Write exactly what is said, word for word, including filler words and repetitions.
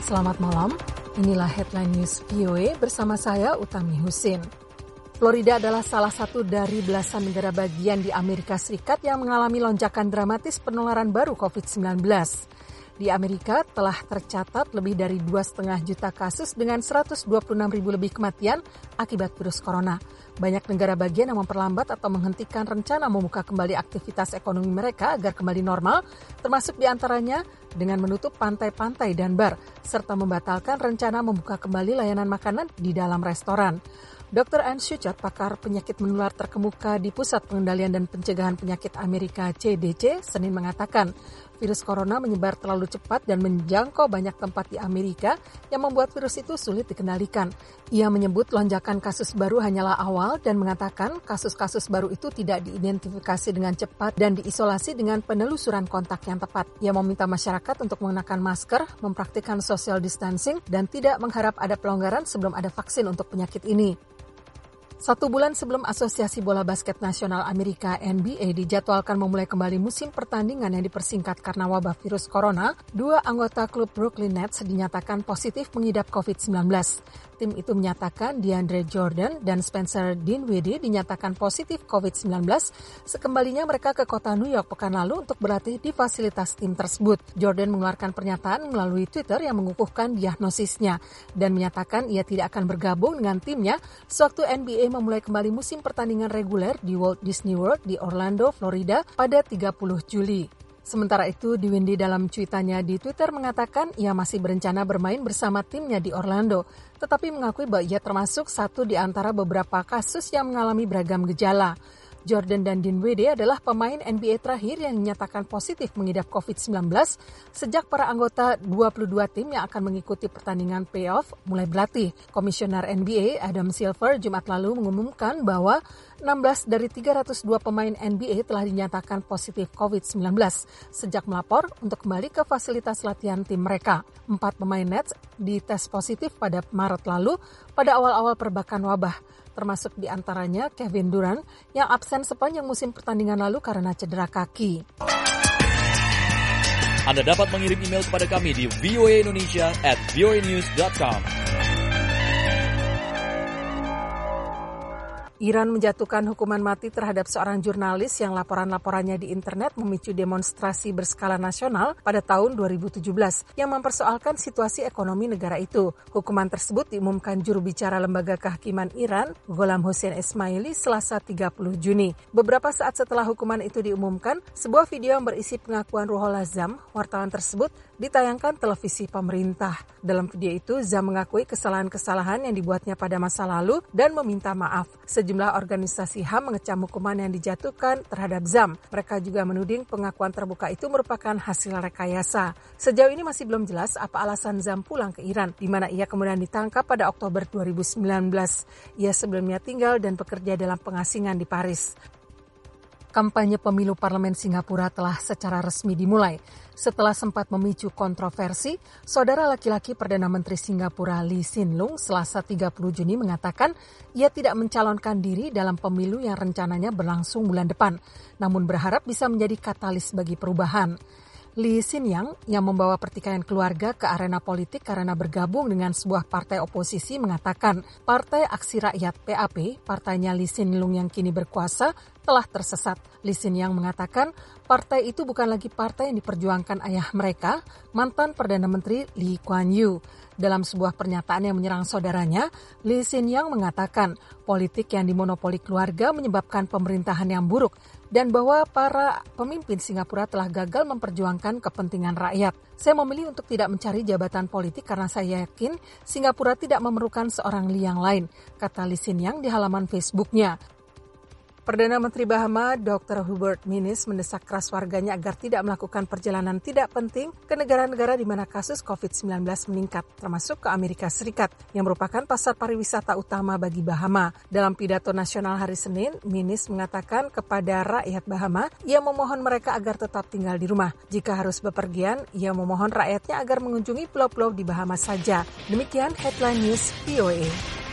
Selamat malam, inilah Headline News V O A bersama saya Utami Husin. Florida adalah salah satu dari belasan negara bagian di Amerika Serikat yang mengalami lonjakan dramatis penularan baru covid sembilan belas. Di Amerika telah tercatat lebih dari dua koma lima juta kasus dengan seratus dua puluh enam ribu lebih kematian akibat virus corona. Banyak negara bagian yang memperlambat atau menghentikan rencana membuka kembali aktivitas ekonomi mereka agar kembali normal, termasuk diantaranya dengan menutup pantai-pantai dan bar, serta membatalkan rencana membuka kembali layanan makanan di dalam restoran. dokter Ann Schuchat, pakar penyakit menular terkemuka di Pusat Pengendalian dan Pencegahan Penyakit Amerika C D C, Senin mengatakan virus corona menyebar terlalu cepat dan menjangkau banyak tempat di Amerika yang membuat virus itu sulit dikendalikan. Ia menyebut lonjakan kasus baru hanyalah awal dan mengatakan kasus-kasus baru itu tidak diidentifikasi dengan cepat dan diisolasi dengan penelusuran kontak yang tepat. Ia meminta masyarakat untuk mengenakan masker, mempraktikkan social distancing, dan tidak mengharap ada pelonggaran sebelum ada vaksin untuk penyakit ini. Satu bulan sebelum Asosiasi Bola Basket Nasional Amerika N B A dijadwalkan memulai kembali musim pertandingan yang dipersingkat karena wabah virus corona, dua anggota klub Brooklyn Nets dinyatakan positif mengidap covid sembilan belas. Tim itu menyatakan DeAndre Jordan dan Spencer Dinwiddie dinyatakan positif covid sembilan belas sekembalinya mereka ke kota New York pekan lalu untuk berlatih di fasilitas tim tersebut. Jordan mengeluarkan pernyataan melalui Twitter yang mengukuhkan diagnosisnya dan menyatakan ia tidak akan bergabung dengan timnya sewaktu N B A memulai kembali musim pertandingan reguler di Walt Disney World di Orlando, Florida pada tiga puluh Juli. Sementara itu, Dinwiddie dalam cuitannya di Twitter mengatakan ia masih berencana bermain bersama timnya di Orlando, tetapi mengakui bahwa ia termasuk satu di antara beberapa kasus yang mengalami beragam gejala. Jordan dan Dinwiddie adalah pemain N B A terakhir yang dinyatakan positif mengidap covid sembilan belas sejak para anggota dua puluh dua tim yang akan mengikuti pertandingan playoff mulai berlatih. Komisioner N B A Adam Silver Jumat lalu mengumumkan bahwa enam belas dari tiga ratus dua pemain N B A telah dinyatakan positif covid sembilan belas sejak melapor untuk kembali ke fasilitas latihan tim mereka. Empat pemain Nets dites positif pada Maret lalu pada awal-awal perbakan wabah, termasuk diantaranya Kevin Durant yang absen sepanjang musim pertandingan lalu karena cedera kaki. Anda dapat mengirim email kepada kami di voaindonesia at voanews dot com. Iran menjatuhkan hukuman mati terhadap seorang jurnalis yang laporan-laporannya di internet memicu demonstrasi berskala nasional pada tahun dua ribu tujuh belas yang mempersoalkan situasi ekonomi negara itu. Hukuman tersebut diumumkan juru bicara Lembaga Kehakiman Iran, Gholam Hossein Esmaili, Selasa tiga puluh Juni. Beberapa saat setelah hukuman itu diumumkan, sebuah video yang berisi pengakuan Ruhollah Zam, wartawan tersebut, ditayangkan televisi pemerintah. Dalam video itu, Zam mengakui kesalahan-kesalahan yang dibuatnya pada masa lalu dan meminta maaf. Sejumlah organisasi H A M mengecam hukuman yang dijatuhkan terhadap Zam. Mereka juga menuding pengakuan terbuka itu merupakan hasil rekayasa. Sejauh ini masih belum jelas apa alasan Zam pulang ke Iran, di mana ia kemudian ditangkap pada Oktober dua ribu sembilan belas. Ia sebelumnya tinggal dan bekerja dalam pengasingan di Paris. Kampanye pemilu parlemen Singapura telah secara resmi dimulai. Setelah sempat memicu kontroversi, saudara laki-laki Perdana Menteri Singapura Lee Hsien Loong Selasa tiga puluh Juni mengatakan ia tidak mencalonkan diri dalam pemilu yang rencananya berlangsung bulan depan, namun berharap bisa menjadi katalis bagi perubahan. Lee Hsien Loong yang membawa pertikaian keluarga ke arena politik karena bergabung dengan sebuah partai oposisi mengatakan Partai Aksi Rakyat P A P, partainya Lee Hsien Loong yang kini berkuasa, telah tersesat. Lee Hsien Loong mengatakan partai itu bukan lagi partai yang diperjuangkan ayah mereka, mantan Perdana Menteri Lee Kuan Yew. Dalam sebuah pernyataan yang menyerang saudaranya, Lee Hsien Loong mengatakan politik yang dimonopoli keluarga menyebabkan pemerintahan yang buruk dan bahwa para pemimpin Singapura telah gagal memperjuangkan kepentingan rakyat. Saya memilih untuk tidak mencari jabatan politik karena saya yakin Singapura tidak memerlukan seorang Lee yang lain, kata Lee Hsien Loong di halaman Facebooknya. Perdana Menteri Bahama dokter Hubert Minnis mendesak keras warganya agar tidak melakukan perjalanan tidak penting ke negara-negara di mana kasus covid sembilan belas meningkat, termasuk ke Amerika Serikat, yang merupakan pasar pariwisata utama bagi Bahama. Dalam pidato nasional hari Senin, Minnis mengatakan kepada rakyat Bahama, ia memohon mereka agar tetap tinggal di rumah. Jika harus bepergian, ia memohon rakyatnya agar mengunjungi pulau-pulau di Bahama saja. Demikian Headline News V O A.